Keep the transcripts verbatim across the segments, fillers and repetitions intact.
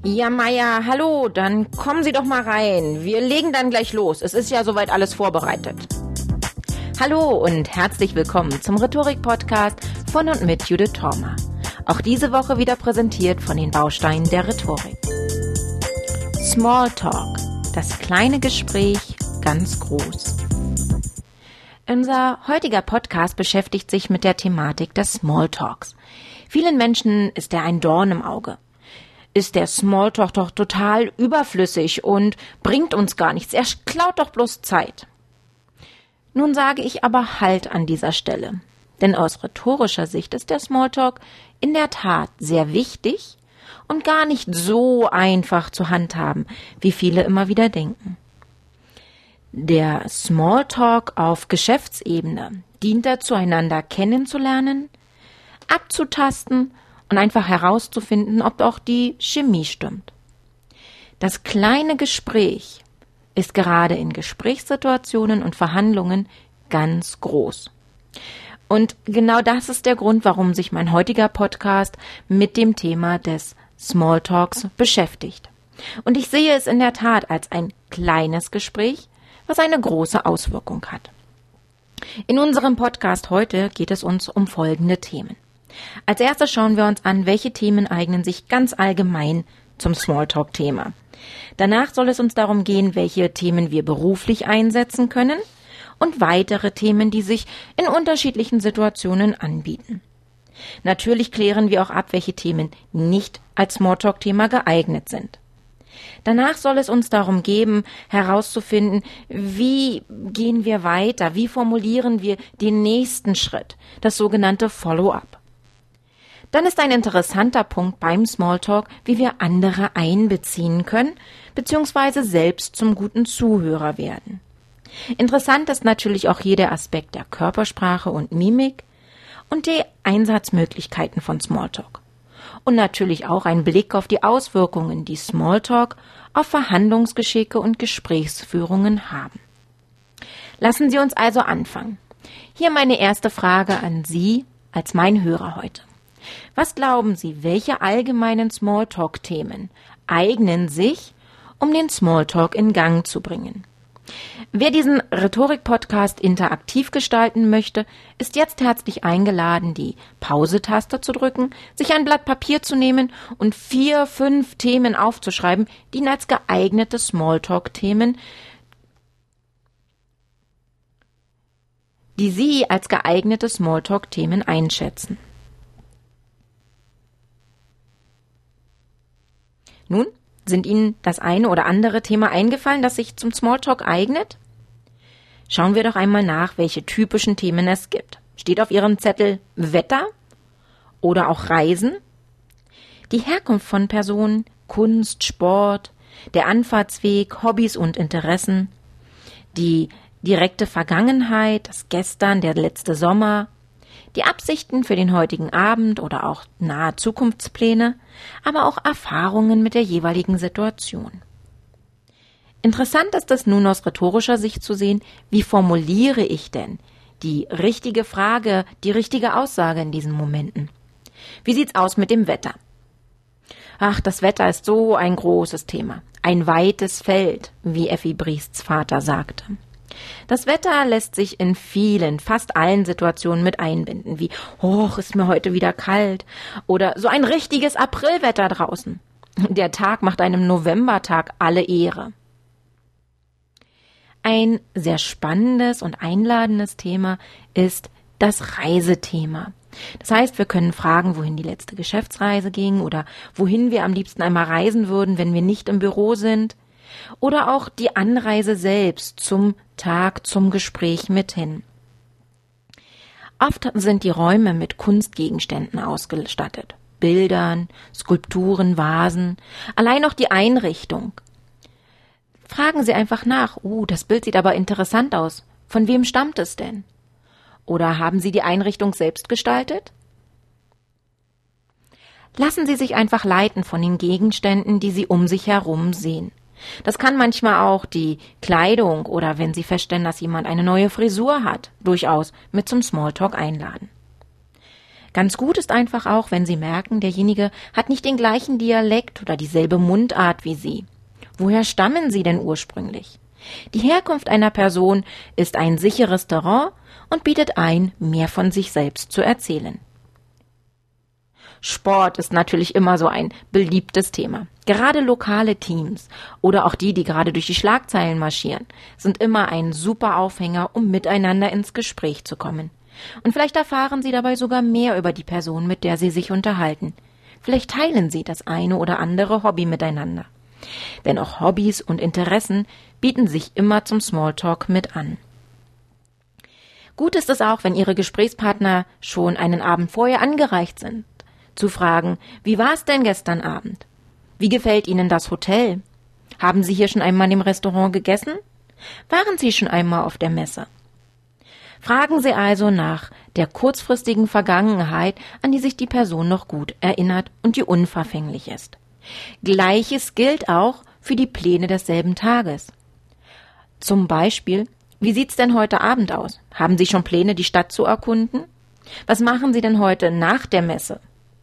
Ja, Maja, hallo, dann kommen Sie doch mal rein. Wir legen dann gleich los. Es ist ja soweit alles vorbereitet. Hallo und herzlich willkommen zum Rhetorik-Podcast von und mit Judith Thormer. Auch diese Woche wieder präsentiert von den Bausteinen der Rhetorik. Smalltalk, das kleine Gespräch ganz groß. Unser heutiger Podcast beschäftigt sich mit der Thematik des Smalltalks. Vielen Menschen ist er ein Dorn im Auge. Ist der Smalltalk doch total überflüssig und bringt uns gar nichts. Er klaut doch bloß Zeit. Nun sage ich aber Halt an dieser Stelle. Denn aus rhetorischer Sicht ist der Smalltalk in der Tat sehr wichtig und gar nicht so einfach zu handhaben, wie viele immer wieder denken. Der Smalltalk auf Geschäftsebene dient dazu, einander kennenzulernen, abzutasten und einfach herauszufinden, ob auch die Chemie stimmt. Das kleine Gespräch ist gerade in Gesprächssituationen und Verhandlungen ganz groß. Und genau das ist der Grund, warum sich mein heutiger Podcast mit dem Thema des Smalltalks beschäftigt. Und ich sehe es in der Tat als ein kleines Gespräch, was eine große Auswirkung hat. In unserem Podcast heute geht es uns um folgende Themen. Als erstes schauen wir uns an, welche Themen eignen sich ganz allgemein zum Smalltalk-Thema. Danach soll es uns darum gehen, welche Themen wir beruflich einsetzen können und weitere Themen, die sich in unterschiedlichen Situationen anbieten. Natürlich klären wir auch ab, welche Themen nicht als Smalltalk-Thema geeignet sind. Danach soll es uns darum gehen, herauszufinden, wie gehen wir weiter, wie formulieren wir den nächsten Schritt, das sogenannte Follow-up. Dann ist ein interessanter Punkt beim Smalltalk, wie wir andere einbeziehen können, beziehungsweise selbst zum guten Zuhörer werden. Interessant ist natürlich auch hier der Aspekt der Körpersprache und Mimik und die Einsatzmöglichkeiten von Smalltalk. Und natürlich auch ein Blick auf die Auswirkungen, die Smalltalk auf Verhandlungsgeschicke und Gesprächsführungen haben. Lassen Sie uns also anfangen. Hier meine erste Frage an Sie als mein Hörer heute. Was glauben Sie, welche allgemeinen Smalltalk-Themen eignen sich, um den Smalltalk in Gang zu bringen? Wer diesen Rhetorik-Podcast interaktiv gestalten möchte, ist jetzt herzlich eingeladen, die Pause-Taste zu drücken, sich ein Blatt Papier zu nehmen und vier, fünf Themen aufzuschreiben, die ihn als geeignete Smalltalk-Themen, die Sie als geeignete Smalltalk-Themen einschätzen. Nun, sind Ihnen das eine oder andere Thema eingefallen, das sich zum Smalltalk eignet? Schauen wir doch einmal nach, welche typischen Themen es gibt. Steht auf Ihrem Zettel Wetter oder auch Reisen? Die Herkunft von Personen, Kunst, Sport, der Anfahrtsweg, Hobbys und Interessen, die direkte Vergangenheit, das Gestern, der letzte Sommer, die Absichten für den heutigen Abend oder auch nahe Zukunftspläne, aber auch Erfahrungen mit der jeweiligen Situation. Interessant ist es nun aus rhetorischer Sicht zu sehen, wie formuliere ich denn die richtige Frage, die richtige Aussage in diesen Momenten. Wie sieht's aus mit dem Wetter? Ach, das Wetter ist so ein großes Thema, ein weites Feld, wie Effi Briests Vater sagte. Das Wetter lässt sich in vielen, fast allen Situationen mit einbinden, wie, oh, ist mir heute wieder kalt, oder so ein richtiges Aprilwetter draußen. Der Tag macht einem Novembertag alle Ehre. Ein sehr spannendes und einladendes Thema ist das Reisethema. Das heißt, wir können fragen, wohin die letzte Geschäftsreise ging oder wohin wir am liebsten einmal reisen würden, wenn wir nicht im Büro sind. Oder auch die Anreise selbst zum Tag, zum Gespräch mithin. Oft sind die Räume mit Kunstgegenständen ausgestattet. Bildern, Skulpturen, Vasen, allein auch die Einrichtung. Fragen Sie einfach nach, oh, das Bild sieht aber interessant aus. Von wem stammt es denn? Oder haben Sie die Einrichtung selbst gestaltet? Lassen Sie sich einfach leiten von den Gegenständen, die Sie um sich herum sehen. Das kann manchmal auch die Kleidung oder wenn Sie feststellen, dass jemand eine neue Frisur hat, durchaus mit zum Smalltalk einladen. Ganz gut ist einfach auch, wenn Sie merken, derjenige hat nicht den gleichen Dialekt oder dieselbe Mundart wie Sie. Woher stammen Sie denn ursprünglich? Die Herkunft einer Person ist ein sicheres Terrain und bietet ein, mehr von sich selbst zu erzählen. Sport ist natürlich immer so ein beliebtes Thema. Gerade lokale Teams oder auch die, die gerade durch die Schlagzeilen marschieren, sind immer ein super Aufhänger, um miteinander ins Gespräch zu kommen. Und vielleicht erfahren Sie dabei sogar mehr über die Person, mit der Sie sich unterhalten. Vielleicht teilen Sie das eine oder andere Hobby miteinander. Denn auch Hobbys und Interessen bieten sich immer zum Smalltalk mit an. Gut ist es auch, wenn Ihre Gesprächspartner schon einen Abend vorher angereist sind, zu fragen, wie war es denn gestern Abend? Wie gefällt Ihnen das Hotel? Haben Sie hier schon einmal im Restaurant gegessen? Waren Sie schon einmal auf der Messe? Fragen Sie also nach der kurzfristigen Vergangenheit, an die sich die Person noch gut erinnert und die unverfänglich ist. Gleiches gilt auch für die Pläne desselben Tages. Zum Beispiel, wie sieht's denn heute Abend aus? Haben Sie schon Pläne, die Stadt zu erkunden? Was machen Sie denn heute nach der Messe?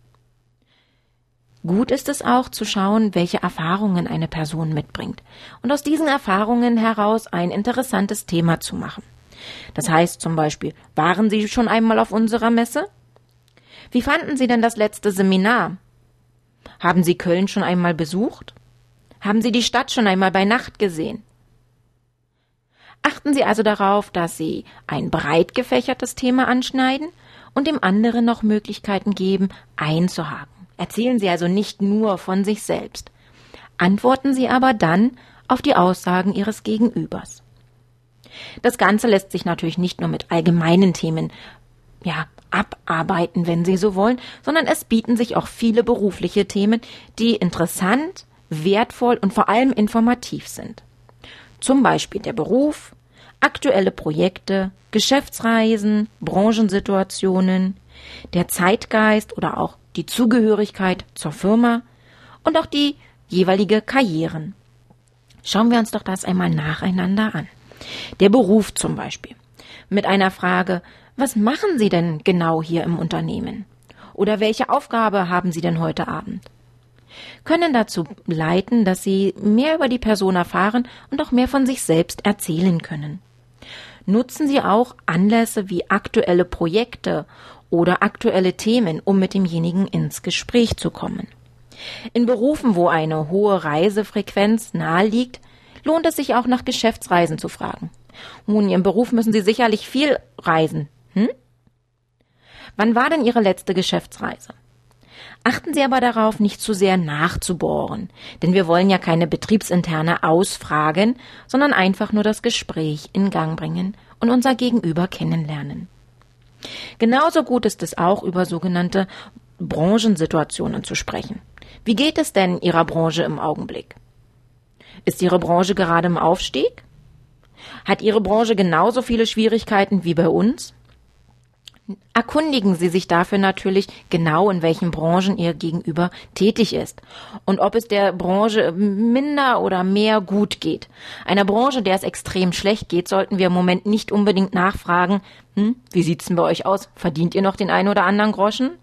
Gut ist es auch zu schauen, welche Erfahrungen eine Person mitbringt und aus diesen Erfahrungen heraus ein interessantes Thema zu machen. Das heißt zum Beispiel, waren Sie schon einmal auf unserer Messe? Wie fanden Sie denn das letzte Seminar? Haben Sie Köln schon einmal besucht? Haben Sie die Stadt schon einmal bei Nacht gesehen? Achten Sie also darauf, dass Sie ein breit gefächertes Thema anschneiden und dem anderen noch Möglichkeiten geben, einzuhaken. Erzählen Sie also nicht nur von sich selbst. Antworten Sie aber dann auf die Aussagen Ihres Gegenübers. Das Ganze lässt sich natürlich nicht nur mit allgemeinen Themen, ja, abarbeiten, wenn Sie so wollen, sondern es bieten sich auch viele berufliche Themen, die interessant, wertvoll und vor allem informativ sind. Zum Beispiel der Beruf, aktuelle Projekte, Geschäftsreisen, Branchensituationen, der Zeitgeist oder auch die Zugehörigkeit zur Firma und auch die jeweilige Karrieren. Schauen wir uns doch das einmal nacheinander an. Der Beruf zum Beispiel. Mit einer Frage, was machen Sie denn genau hier im Unternehmen? Oder welche Aufgabe haben Sie denn heute Abend? Können dazu leiten, dass Sie mehr über die Person erfahren und auch mehr von sich selbst erzählen können. Nutzen Sie auch Anlässe wie aktuelle Projekte oder aktuelle Themen, um mit demjenigen ins Gespräch zu kommen. In Berufen, wo eine hohe Reisefrequenz nahe liegt, lohnt es sich auch nach Geschäftsreisen zu fragen. Nun, in Ihrem Beruf müssen Sie sicherlich viel reisen. Hm? Wann war denn Ihre letzte Geschäftsreise? Achten Sie aber darauf, nicht zu sehr nachzubohren, denn wir wollen ja keine betriebsinterne Ausfragen, sondern einfach nur das Gespräch in Gang bringen und unser Gegenüber kennenlernen. Genauso gut ist es auch, über sogenannte Branchensituationen zu sprechen. Wie geht es denn Ihrer Branche im Augenblick? Ist Ihre Branche gerade im Aufstieg? Hat Ihre Branche genauso viele Schwierigkeiten wie bei uns? Erkundigen Sie sich dafür natürlich genau, in welchen Branchen Ihr Gegenüber tätig ist und ob es der Branche minder oder mehr gut geht. Einer Branche, der es extrem schlecht geht, sollten wir im Moment nicht unbedingt nachfragen, hm, wie sieht's denn bei euch aus? Verdient ihr noch den einen oder anderen Groschen?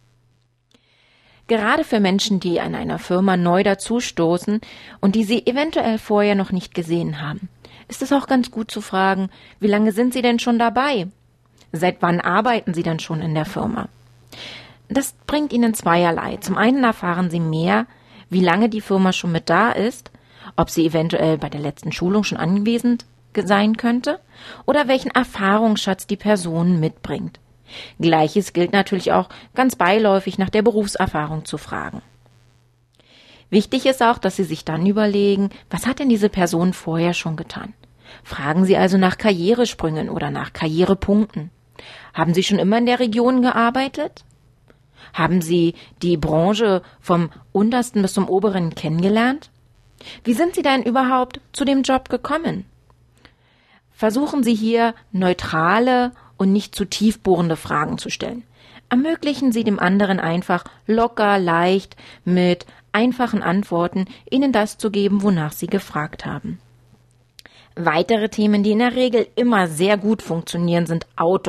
Gerade für Menschen, die an einer Firma neu dazustoßen und die sie eventuell vorher noch nicht gesehen haben, ist es auch ganz gut zu fragen, wie lange sind Sie denn schon dabei? Seit wann arbeiten Sie denn schon in der Firma? Das bringt Ihnen zweierlei. Zum einen erfahren Sie mehr, wie lange die Firma schon mit da ist, ob sie eventuell bei der letzten Schulung schon anwesend sein könnte oder welchen Erfahrungsschatz die Person mitbringt. Gleiches gilt natürlich auch ganz beiläufig nach der Berufserfahrung zu fragen. Wichtig ist auch, dass Sie sich dann überlegen, was hat denn diese Person vorher schon getan? Fragen Sie also nach Karrieresprüngen oder nach Karrierepunkten. Haben Sie schon immer in der Region gearbeitet? Haben Sie die Branche vom untersten bis zum oberen kennengelernt? Wie sind Sie denn überhaupt zu dem Job gekommen? Versuchen Sie hier neutrale und nicht zu tiefbohrende Fragen zu stellen. Ermöglichen Sie dem anderen einfach locker, leicht, mit einfachen Antworten Ihnen das zu geben, wonach Sie gefragt haben. Weitere Themen, die in der Regel immer sehr gut funktionieren, sind Autos.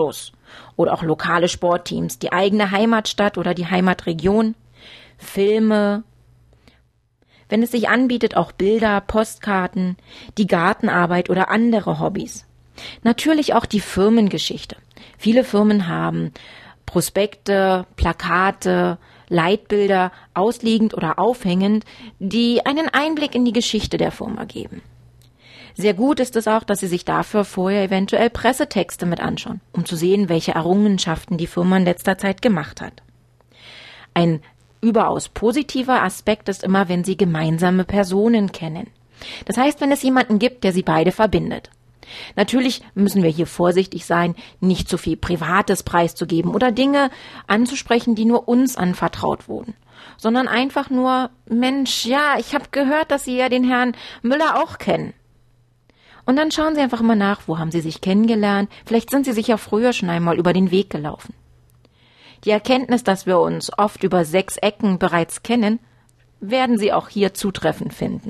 oder auch lokale Sportteams, die eigene Heimatstadt oder die Heimatregion, Filme, wenn es sich anbietet, auch Bilder, Postkarten, die Gartenarbeit oder andere Hobbys. Natürlich auch die Firmengeschichte. Viele Firmen haben Prospekte, Plakate, Leitbilder, ausliegend oder aufhängend, die einen Einblick in die Geschichte der Firma geben. Sehr gut ist es auch, dass Sie sich dafür vorher eventuell Pressetexte mit anschauen, um zu sehen, welche Errungenschaften die Firma in letzter Zeit gemacht hat. Ein überaus positiver Aspekt ist immer, wenn Sie gemeinsame Personen kennen. Das heißt, wenn es jemanden gibt, der Sie beide verbindet. Natürlich müssen wir hier vorsichtig sein, nicht zu viel Privates preiszugeben oder Dinge anzusprechen, die nur uns anvertraut wurden, sondern einfach nur, Mensch, ja, ich habe gehört, dass Sie ja den Herrn Müller auch kennen. Und dann schauen Sie einfach mal nach, wo haben Sie sich kennengelernt, vielleicht sind Sie sich ja früher schon einmal über den Weg gelaufen. Die Erkenntnis, dass wir uns oft über sechs Ecken bereits kennen, werden Sie auch hier zutreffend finden.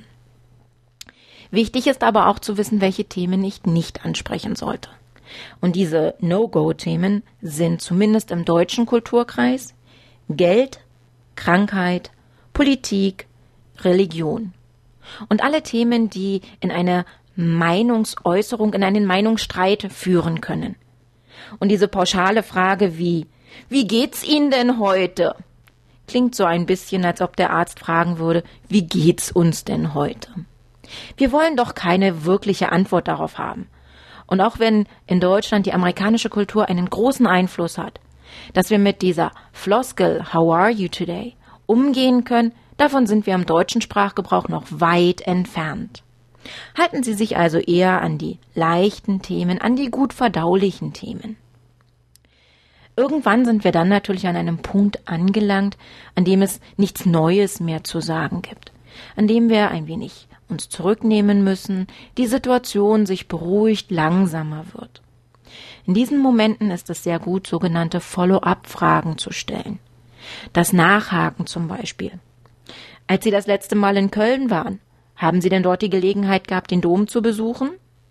Wichtig ist aber auch zu wissen, welche Themen ich nicht ansprechen sollte. Und diese No-Go-Themen sind zumindest im deutschen Kulturkreis Geld, Krankheit, Politik, Religion. Und alle Themen, die in eine Meinungsäußerung, in einen Meinungsstreit führen können. Und diese pauschale Frage wie, wie geht's Ihnen denn heute? Klingt so ein bisschen, als ob der Arzt fragen würde, wie geht's uns denn heute? Wir wollen doch keine wirkliche Antwort darauf haben. Und auch wenn in Deutschland die amerikanische Kultur einen großen Einfluss hat, dass wir mit dieser Floskel How are you today umgehen können, davon sind wir im deutschen Sprachgebrauch noch weit entfernt. Halten Sie sich also eher an die leichten Themen, an die gut verdaulichen Themen. Irgendwann sind wir dann natürlich an einem Punkt angelangt, an dem es nichts Neues mehr zu sagen gibt, an dem wir ein wenig uns zurücknehmen müssen, die Situation sich beruhigt, langsamer wird. In diesen Momenten ist es sehr gut, sogenannte Follow-up-Fragen zu stellen. Das Nachhaken zum Beispiel. Als Sie das letzte Mal in Köln waren, haben Sie denn dort die Gelegenheit gehabt, den Dom zu besuchen?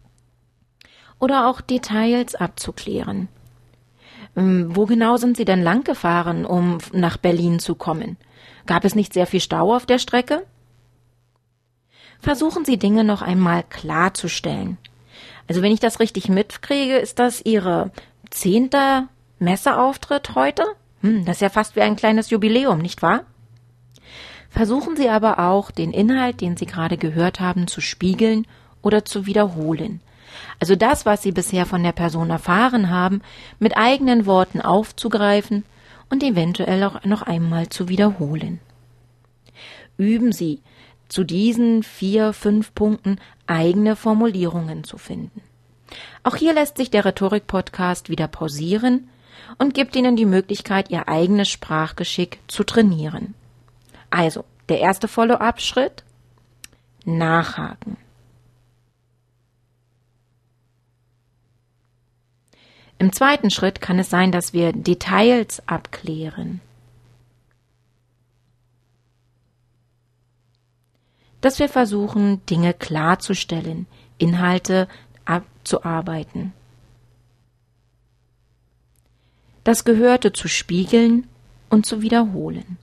Oder auch Details abzuklären. Wo genau sind Sie denn lang gefahren, um nach Berlin zu kommen? Gab es nicht sehr viel Stau auf der Strecke? Versuchen Sie Dinge noch einmal klarzustellen. Also wenn ich das richtig mitkriege, ist das Ihre zehnter Messeauftritt heute? Hm, das ist ja fast wie ein kleines Jubiläum, nicht wahr? Versuchen Sie aber auch, den Inhalt, den Sie gerade gehört haben, zu spiegeln oder zu wiederholen. Also das, was Sie bisher von der Person erfahren haben, mit eigenen Worten aufzugreifen und eventuell auch noch einmal zu wiederholen. Üben Sie, zu diesen vier, fünf Punkten eigene Formulierungen zu finden. Auch hier lässt sich der Rhetorik-Podcast wieder pausieren und gibt Ihnen die Möglichkeit, Ihr eigenes Sprachgeschick zu trainieren. Also, der erste Follow-up-Schritt: Nachhaken. Im zweiten Schritt kann es sein, dass wir Details abklären. Dass wir versuchen, Dinge klarzustellen, Inhalte abzuarbeiten. Das Gehörte zu spiegeln und zu wiederholen.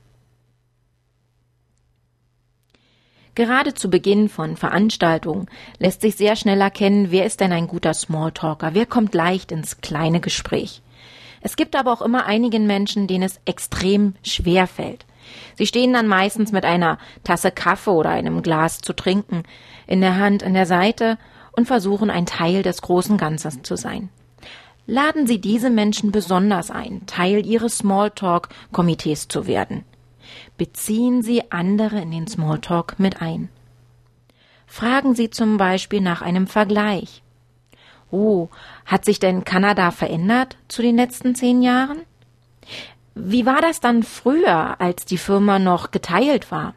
Gerade zu Beginn von Veranstaltungen lässt sich sehr schnell erkennen, wer ist denn ein guter Smalltalker, wer kommt leicht ins kleine Gespräch. Es gibt aber auch immer einigen Menschen, denen es extrem schwer fällt. Sie stehen dann meistens mit einer Tasse Kaffee oder einem Glas zu trinken in der Hand an der Seite und versuchen, ein Teil des großen Ganzen zu sein. Laden Sie diese Menschen besonders ein, Teil Ihres Smalltalk-Komitees zu werden. Beziehen Sie andere in den Smalltalk mit ein. Fragen Sie zum Beispiel nach einem Vergleich. Oh, hat sich denn Kanada verändert zu den letzten zehn Jahren? Wie war das dann früher, als die Firma noch geteilt war?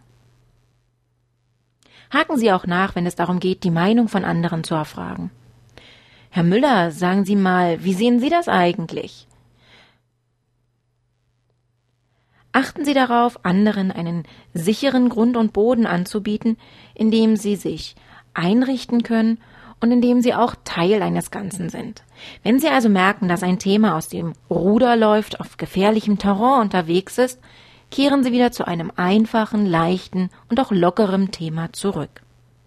Haken Sie auch nach, wenn es darum geht, die Meinung von anderen zu erfragen. Herr Müller, sagen Sie mal, wie sehen Sie das eigentlich? Achten Sie darauf, anderen einen sicheren Grund und Boden anzubieten, in dem sie sich einrichten können und in dem Sie auch Teil eines Ganzen sind. Wenn Sie also merken, dass ein Thema aus dem Ruder läuft, auf gefährlichem Terrain unterwegs ist, kehren Sie wieder zu einem einfachen, leichten und auch lockerem Thema zurück.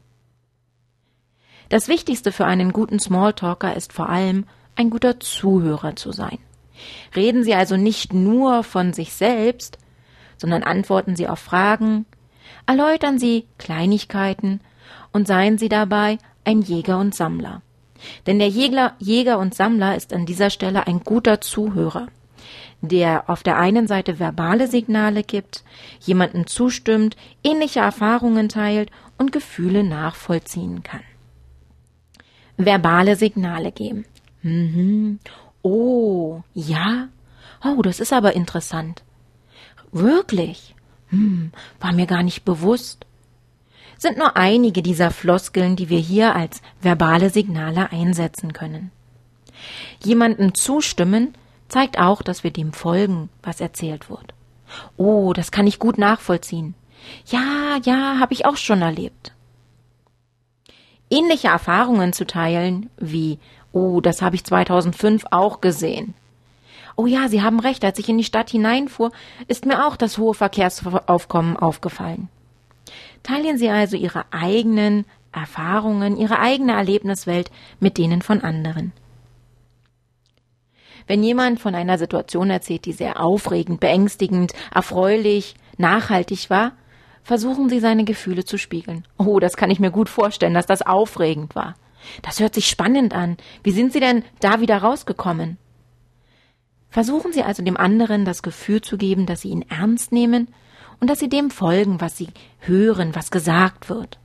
Das Wichtigste für einen guten Smalltalker ist vor allem, ein guter Zuhörer zu sein. Reden Sie also nicht nur von sich selbst, sondern antworten Sie auf Fragen, erläutern Sie Kleinigkeiten und seien Sie dabei ein Jäger und Sammler. Denn der Jäger, Jäger und Sammler ist an dieser Stelle ein guter Zuhörer, der auf der einen Seite verbale Signale gibt, jemandem zustimmt, ähnliche Erfahrungen teilt und Gefühle nachvollziehen kann. Verbale Signale geben. Mhm. Oh, ja? Oh, das ist aber interessant. Wirklich? Hm, war mir gar nicht bewusst. Sind nur einige dieser Floskeln, die wir hier als verbale Signale einsetzen können. Jemandem zustimmen zeigt auch, dass wir dem folgen, was erzählt wird. Oh, das kann ich gut nachvollziehen. Ja, ja, habe ich auch schon erlebt. Ähnliche Erfahrungen zu teilen wie, oh, das habe ich zweitausendfünf auch gesehen. Oh ja, Sie haben recht, als ich in die Stadt hineinfuhr, ist mir auch das hohe Verkehrsaufkommen aufgefallen. Teilen Sie also Ihre eigenen Erfahrungen, Ihre eigene Erlebniswelt mit denen von anderen. Wenn jemand von einer Situation erzählt, die sehr aufregend, beängstigend, erfreulich, nachhaltig war, versuchen Sie, seine Gefühle zu spiegeln. Oh, das kann ich mir gut vorstellen, dass das aufregend war. Das hört sich spannend an. Wie sind Sie denn da wieder rausgekommen? Versuchen Sie also dem anderen das Gefühl zu geben, dass Sie ihn ernst nehmen und dass Sie dem folgen, was Sie hören, was gesagt wird.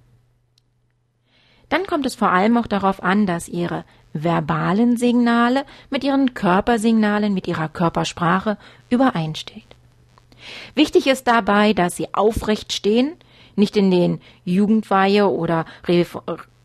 Dann kommt es vor allem auch darauf an, dass Ihre verbalen Signale mit Ihren Körpersignalen, mit Ihrer Körpersprache übereinsteht. Wichtig ist dabei, dass Sie aufrecht stehen, nicht in den Jugendweihe oder Ref-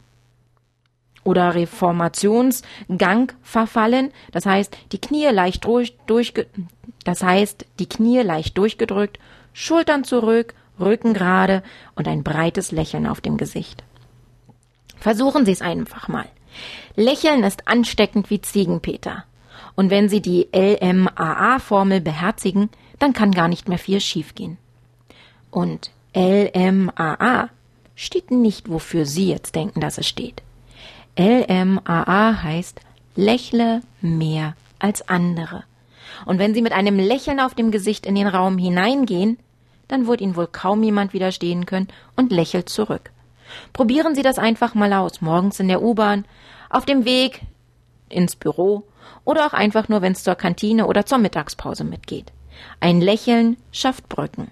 oder Reformationsgang verfallen, das heißt, die Knie leicht durch, durchge, das heißt, die Knie leicht durchgedrückt, Schultern zurück, Rücken gerade und ein breites Lächeln auf dem Gesicht. Versuchen Sie es einfach mal. Lächeln ist ansteckend wie Ziegenpeter. Und wenn Sie die L M A A-Formel beherzigen, dann kann gar nicht mehr viel schiefgehen. Und L M A A steht nicht, wofür Sie jetzt denken, dass es steht. L M A A heißt, lächle mehr als andere. Und wenn Sie mit einem Lächeln auf dem Gesicht in den Raum hineingehen, dann wird Ihnen wohl kaum jemand widerstehen können und lächelt zurück. Probieren Sie das einfach mal aus, morgens in der U-Bahn, auf dem Weg ins Büro oder auch einfach nur, wenn es zur Kantine oder zur Mittagspause mitgeht. Ein Lächeln schafft Brücken.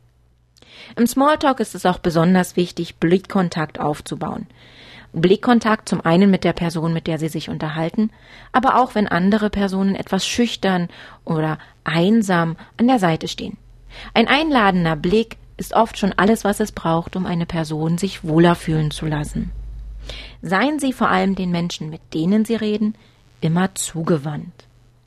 Im Smalltalk ist es auch besonders wichtig, Blickkontakt aufzubauen. Blickkontakt zum einen mit der Person, mit der Sie sich unterhalten, aber auch wenn andere Personen etwas schüchtern oder einsam an der Seite stehen. Ein einladender Blick ist oft schon alles, was es braucht, um eine Person sich wohler fühlen zu lassen. Seien Sie vor allem den Menschen, mit denen Sie reden, immer zugewandt.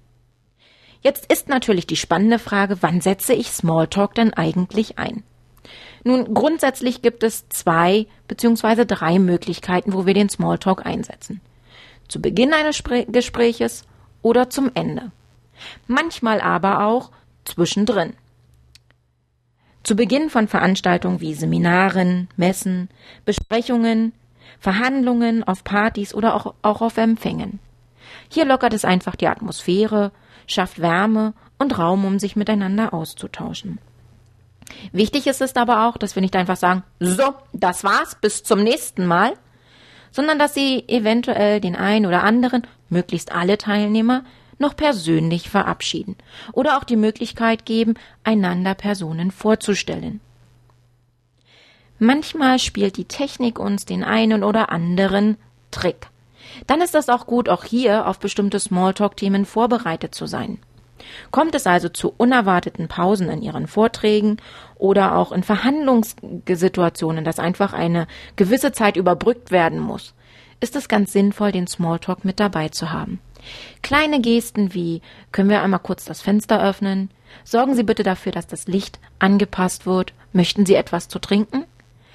Jetzt ist natürlich die spannende Frage, wann setze ich Smalltalk denn eigentlich ein? Nun, grundsätzlich gibt es zwei bzw. drei Möglichkeiten, wo wir den Smalltalk einsetzen. Zu Beginn eines Spr- Gespräches oder zum Ende. Manchmal aber auch zwischendrin. Zu Beginn von Veranstaltungen wie Seminaren, Messen, Besprechungen, Verhandlungen auf Partys oder auch, auch auf Empfängen. Hier lockert es einfach die Atmosphäre, schafft Wärme und Raum, um sich miteinander auszutauschen. Wichtig ist es aber auch, dass wir nicht einfach sagen, so, das war's, bis zum nächsten Mal, sondern dass Sie eventuell den einen oder anderen, möglichst alle Teilnehmer, noch persönlich verabschieden oder auch die Möglichkeit geben, einander Personen vorzustellen. Manchmal spielt die Technik uns den einen oder anderen Trick. Dann ist es auch gut, auch hier auf bestimmte Smalltalk-Themen vorbereitet zu sein. Kommt es also zu unerwarteten Pausen in Ihren Vorträgen oder auch in Verhandlungssituationen, dass einfach eine gewisse Zeit überbrückt werden muss, ist es ganz sinnvoll, den Smalltalk mit dabei zu haben. Kleine Gesten wie, können wir einmal kurz das Fenster öffnen? Sorgen Sie bitte dafür, dass das Licht angepasst wird. Möchten Sie etwas zu trinken?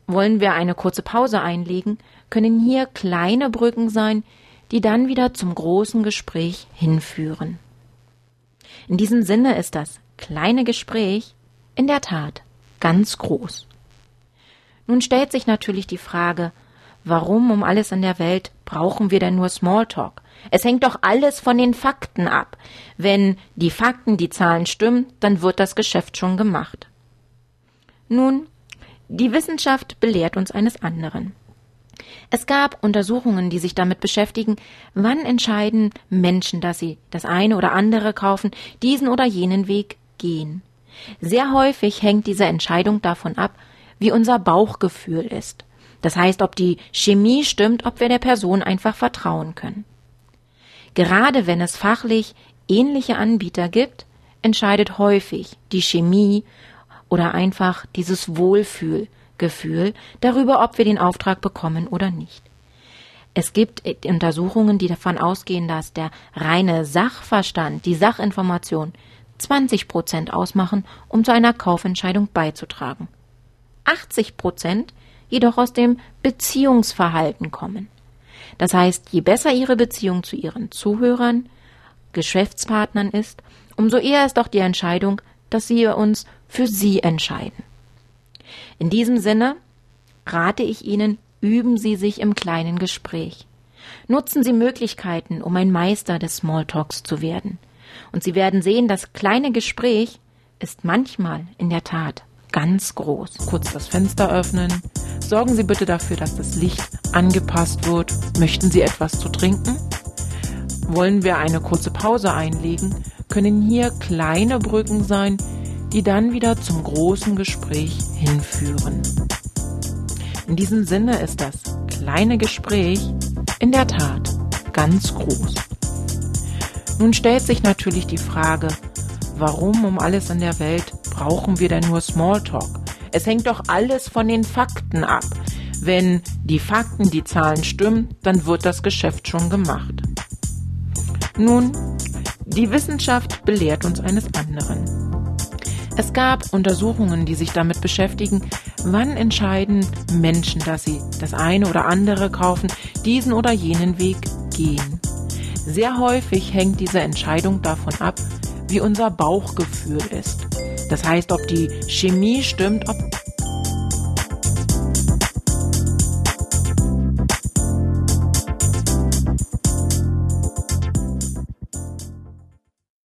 Wollen wir eine kurze Pause einlegen, können hier kleine Brücken sein, die dann wieder zum großen Gespräch hinführen. In diesem Sinne ist das kleine Gespräch in der Tat ganz groß. Nun stellt sich natürlich die Frage, warum um alles in der Welt brauchen wir denn nur Smalltalk? Es hängt doch alles von den Fakten ab. Wenn die Fakten, die Zahlen stimmen, dann wird das Geschäft schon gemacht. Nun, die Wissenschaft belehrt uns eines anderen. Es gab Untersuchungen, die sich damit beschäftigen, wann entscheiden Menschen, dass sie das eine oder andere kaufen, diesen oder jenen Weg gehen. Sehr häufig hängt diese Entscheidung davon ab, wie unser Bauchgefühl ist. Das heißt, ob die Chemie stimmt, ob wir der Person einfach vertrauen können. Gerade wenn es fachlich ähnliche Anbieter gibt, entscheidet häufig die Chemie oder einfach dieses Wohlfühlgefühl darüber, ob wir den Auftrag bekommen oder nicht. Es gibt Untersuchungen, die davon ausgehen, dass der reine Sachverstand, die Sachinformation, zwanzig Prozent ausmachen, um zu einer Kaufentscheidung beizutragen. achtzig Prozent jedoch aus dem Beziehungsverhalten kommen. Das heißt, je besser Ihre Beziehung zu Ihren Zuhörern, Geschäftspartnern ist, umso eher ist auch die Entscheidung, dass Sie uns für Sie entscheiden. In diesem Sinne rate ich Ihnen, üben Sie sich im kleinen Gespräch. Nutzen Sie Möglichkeiten, um ein Meister des Smalltalks zu werden. Und Sie werden sehen, das kleine Gespräch ist manchmal in der Tat ganz groß. Kurz das Fenster öffnen. Sorgen Sie bitte dafür, dass das Licht angepasst wird. Möchten Sie etwas zu trinken? Wollen wir eine kurze Pause einlegen, können hier kleine Brücken sein, die dann wieder zum großen Gespräch hinführen. In diesem Sinne ist das kleine Gespräch in der Tat ganz groß. Nun stellt sich natürlich die Frage, warum um alles in der Welt brauchen wir denn nur Smalltalk? Es hängt doch alles von den Fakten ab. Wenn die Fakten, die Zahlen stimmen, dann wird das Geschäft schon gemacht. Nun, die Wissenschaft belehrt uns eines anderen. Es gab Untersuchungen, die sich damit beschäftigen, wann entscheiden Menschen, dass sie das eine oder andere kaufen, diesen oder jenen Weg gehen. Sehr häufig hängt diese Entscheidung davon ab, wie unser Bauchgefühl ist. Das heißt, ob die Chemie stimmt, ob